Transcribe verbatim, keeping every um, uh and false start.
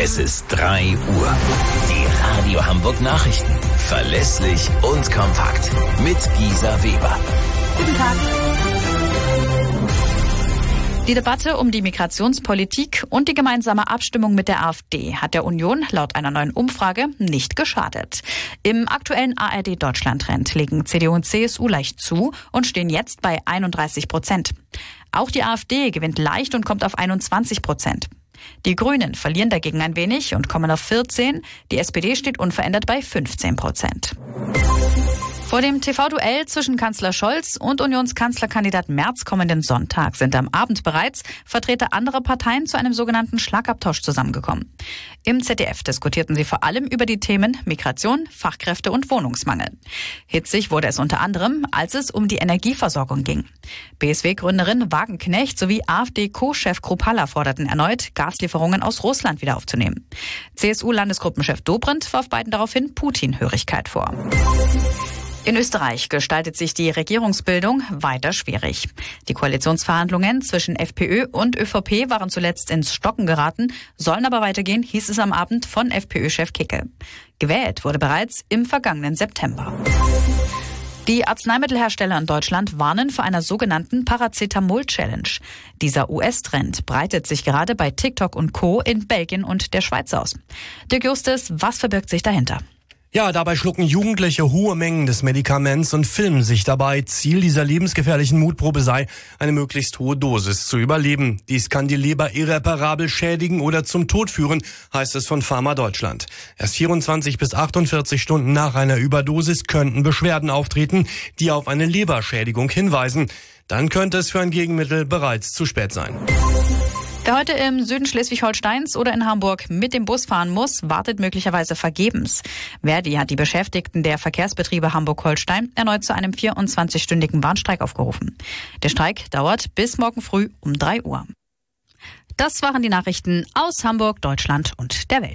Es ist drei Uhr. Die Radio Hamburg Nachrichten. Verlässlich und kompakt. Mit Gisa Weber. Guten Tag. Die Debatte um die Migrationspolitik und die gemeinsame Abstimmung mit der AfD hat der Union laut einer neuen Umfrage nicht geschadet. Im aktuellen A R D-Deutschland-Trend legen C D U und C S U leicht zu und stehen jetzt bei einunddreißig Prozent. Auch die AfD gewinnt leicht und kommt auf einundzwanzig Prozent. Die Grünen verlieren dagegen ein wenig und kommen auf vierzehn. Die S P D steht unverändert bei fünfzehn Prozent. Vor dem T V-Duell zwischen Kanzler Scholz und Unionskanzlerkandidat Merz kommenden Sonntag sind am Abend bereits Vertreter anderer Parteien zu einem sogenannten Schlagabtausch zusammengekommen. Im Z D F diskutierten sie vor allem über die Themen Migration, Fachkräfte und Wohnungsmangel. Hitzig wurde es unter anderem, als es um die Energieversorgung ging. B S W-Gründerin Wagenknecht sowie AfD-Co-Chef Kruppalla forderten erneut, Gaslieferungen aus Russland wieder aufzunehmen. C S U-Landesgruppenchef Dobrindt warf beiden daraufhin Putin-Hörigkeit vor. In Österreich gestaltet sich die Regierungsbildung weiter schwierig. Die Koalitionsverhandlungen zwischen FPÖ und ÖVP waren zuletzt ins Stocken geraten, sollen aber weitergehen, hieß es am Abend von FPÖ-Chef Kickel. Gewählt wurde bereits im vergangenen September. Die Arzneimittelhersteller in Deutschland warnen vor einer sogenannten Paracetamol-Challenge. Dieser U S-Trend breitet sich gerade bei TikTok und Co. in Belgien und der Schweiz aus. Dirk Justus, was verbirgt sich dahinter? Ja, dabei schlucken Jugendliche hohe Mengen des Medikaments und filmen sich dabei. Ziel dieser lebensgefährlichen Mutprobe sei, eine möglichst hohe Dosis zu überleben. Dies kann die Leber irreparabel schädigen oder zum Tod führen, heißt es von Pharma Deutschland. Erst vierundzwanzig bis achtundvierzig Stunden nach einer Überdosis könnten Beschwerden auftreten, die auf eine Leberschädigung hinweisen. Dann könnte es für ein Gegenmittel bereits zu spät sein. Wer heute im Süden Schleswig-Holsteins oder in Hamburg mit dem Bus fahren muss, wartet möglicherweise vergebens. Verdi hat die Beschäftigten der Verkehrsbetriebe Hamburg-Holstein erneut zu einem vierundzwanzigstündigen Warnstreik aufgerufen. Der Streik dauert bis morgen früh um drei Uhr. Das waren die Nachrichten aus Hamburg, Deutschland und der Welt.